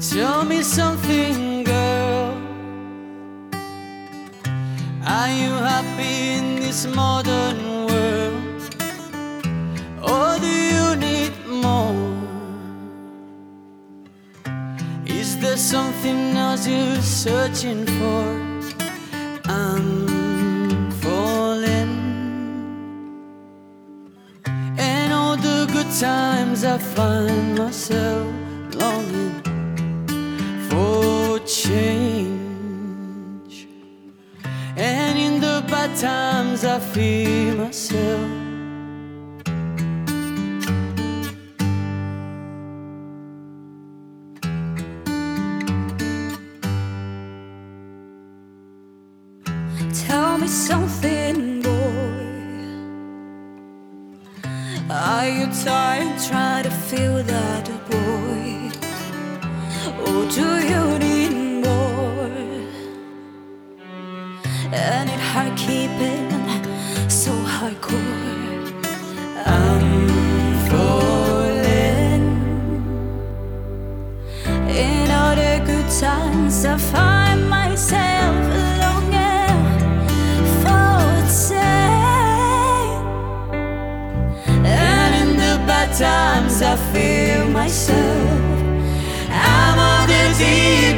Tell me something, girl. Are you happy in this modern world? Or do you need more? Is there something else you're searching for? I'm falling. And all the good times I find myself longing for change. And in the bad times I feel myself. Tell me something, boy. Are you tired trying to feel that, boy? Or do you need more? And it hard keeping so hardcore. I'm falling. In all the good times I find myself longing for change. And in the bad times I feel myself. I'm on the deep